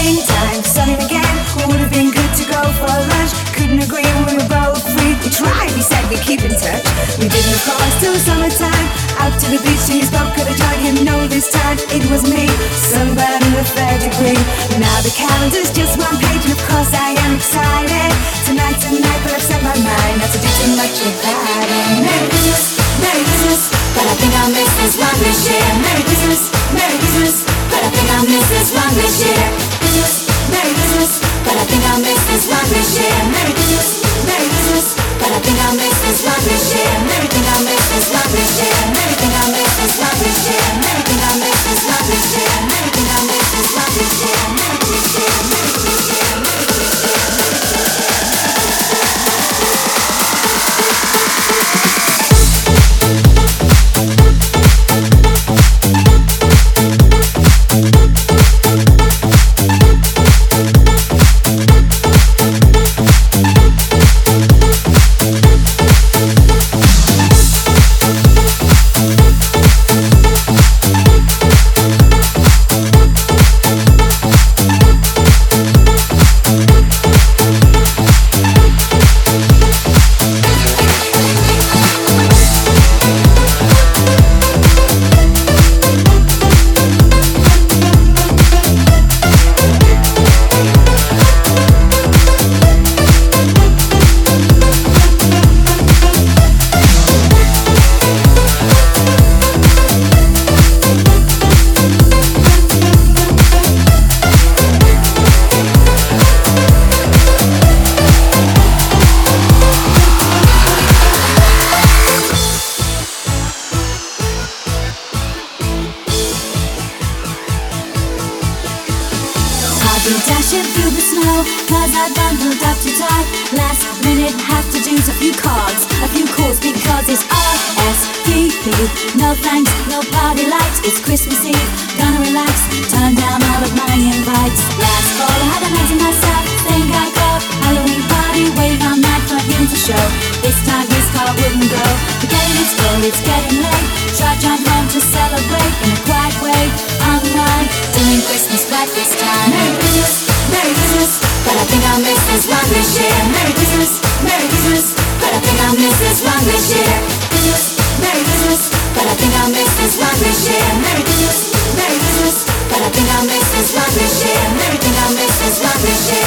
Springtime, sunny again. Would have been good to go for lunch. Couldn't agree, we were both free. We tried, we said we'd keep in touch. We didn't of course till summertime. Out to the beach and you spoke of the joy. You know this time it was me, sunburn in the third degree. Now the calendar's just one page and of course I am excited. Tonight, but I've set my mind not to do too much of that. Merry Christmas, but I think I'll miss this one this year. Merry Christmas, but I think I'll miss this one this year. Merry Christmas, but I think I'll miss this one this year. Merry Christmas, but I think I'll miss this one this year. Merry think I'll miss this one this year. Merry think I'll miss this one this year. Merry think I'll miss this one this year. Merry think I'll miss this one this year. Merry this year. Merry this year. Merry this year. Dashing through the snow, cause I bundled up too tight. Last minute have to do a few cards, a few calls, because it's RSVP. No thanks, no party lights, it's Christmas Eve. Gonna relax, turn down all of my invites. Last fall I had a night to myself, think I got Halloween party, waiting all night for him to show. This time his car wouldn't go, forgetting it's cold, it's getting late. Try drive home to celebrate in a quiet way. I'm not doing Christmas right this time. Merry Christmas, but I think I'll miss this one this year. Merry Christmas, but I think I'll miss this one this year. Merry Christmas, but I think I'll miss this one this year. Merry Christmas, but I think I'll miss this one this year. Merry think I'll miss this one this year.